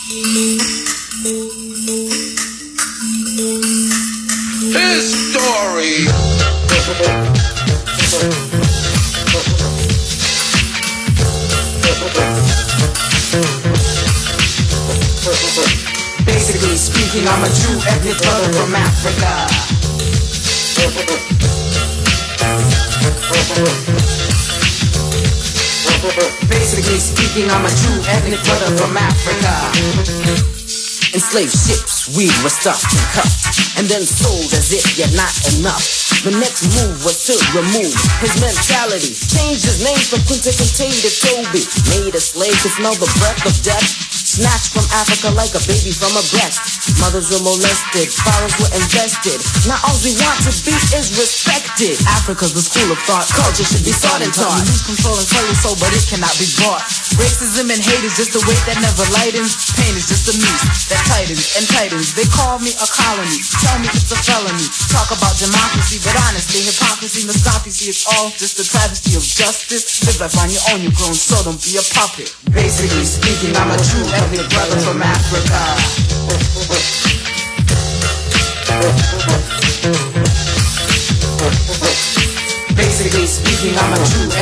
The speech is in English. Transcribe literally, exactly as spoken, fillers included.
His story. Basically speaking, I'm a Jew, ethnic brother from Africa. Basically speaking, I'm a Jew, ethnic brother from Africa. Enslaved ships, we were stuffed and cuffed, and then sold as if yet not enough. The next move was to remove his mentality. Changed his name from Kunta Kinte to Toby. Made a slave to smell the breath of death. Snatched from Africa like a baby from a breast. Mothers were molested, fathers were invested. Now all we want to be is respected. Africa's the school of thought, culture should be sought and taught. You lose control and sell your soul, but it cannot be bought. Racism and hate is just a weight that never lightens. Pain is just a noose that tightens and tightens. They call me a colony, tell me it's a felony. Talk about democracy, but honestly, hypocrisy, must stop. You see, it's all just a travesty of justice. Live life on your own, you grown, so don't be a puppet. Basically speaking, I'm a true ethnic brother from Africa. Basically speaking, I'm a true